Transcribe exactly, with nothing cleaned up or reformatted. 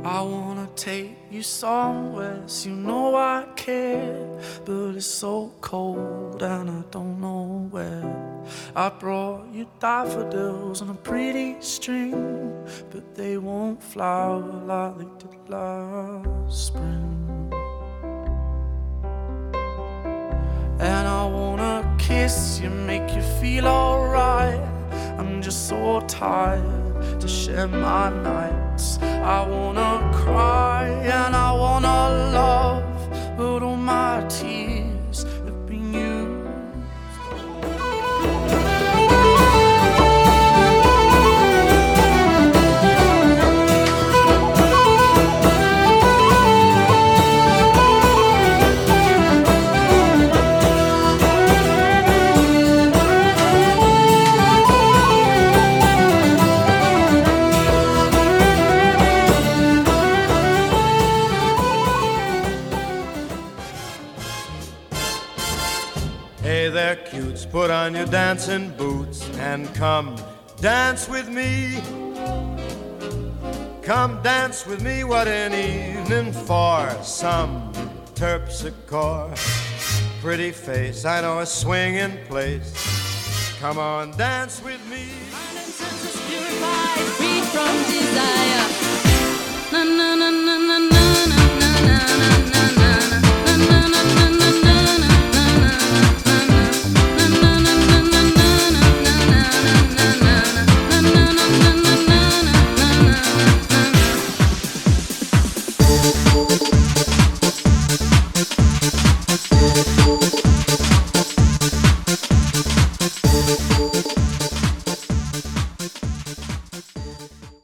I wanna take you somewhere, so you know I care, but it's so cold and I don't know where. I brought you daffodils on a pretty string, but they won't flower like they did last spring. And I wanna kiss you, make you feel alright. I'm just so tired to share my nights. I wanna cry and I wanna love, but all my tears have been used. Hey there, cutes, put on your dancing boots and come dance with me. Come dance with me, what an evening for some terpsichore. Pretty face, I know a swinging place. Come on, dance with me. Mind and senses purified, free from desire. Na na na na na na.